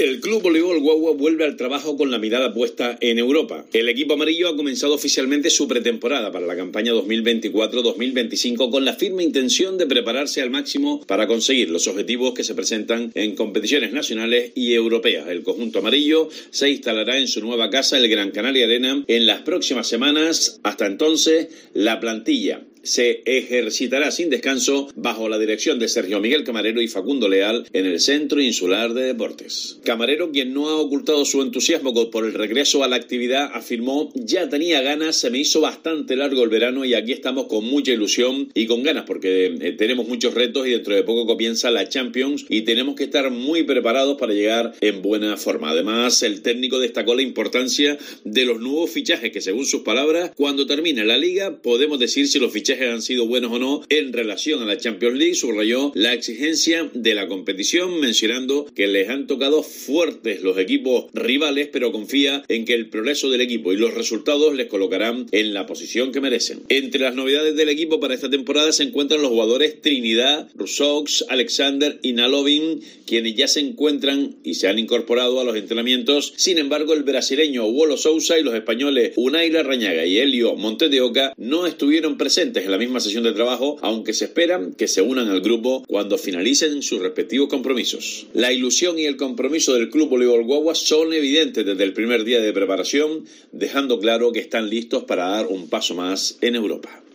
El Club Voleibol Guagua vuelve al trabajo con la mirada puesta en Europa. El equipo amarillo ha comenzado oficialmente su pretemporada para la campaña 2024-2025 con la firme intención de prepararse al máximo para conseguir los objetivos que se presentan en competiciones nacionales y europeas. El conjunto amarillo se instalará en su nueva casa, el Gran Canaria Arena, en las próximas semanas. Hasta entonces, la plantilla se ejercitará sin descanso bajo la dirección de Sergio Miguel Camarero y Facundo Leal en el Centro Insular de Deportes. Camarero, quien no ha ocultado su entusiasmo por el regreso a la actividad, afirmó: ya tenía ganas, se me hizo bastante largo el verano y aquí estamos con mucha ilusión y con ganas porque tenemos muchos retos y dentro de poco comienza la Champions y tenemos que estar muy preparados para llegar en buena forma. Además, el técnico destacó la importancia de los nuevos fichajes que, según sus palabras, cuando termine la liga podemos decir si los fichajes han sido buenos o no en relación a la Champions League. Subrayó la exigencia de la competición, mencionando que les han tocado fuertes los equipos rivales, pero confía en que el progreso del equipo y los resultados les colocarán en la posición que merecen. Entre las novedades del equipo para esta temporada se encuentran los jugadores Trinidad, Rousseaux, Alexander y Nalovin, quienes ya se encuentran y se han incorporado a los entrenamientos. Sin embargo, el brasileño Wolo Sousa y los españoles Unai Larrañaga y Helio Montes de Oca no estuvieron presentes en la misma sesión de trabajo, aunque se esperan que se unan al grupo cuando finalicen sus respectivos compromisos. La ilusión y el compromiso del Club Voleibol Guagua son evidentes desde el primer día de preparación, dejando claro que están listos para dar un paso más en Europa.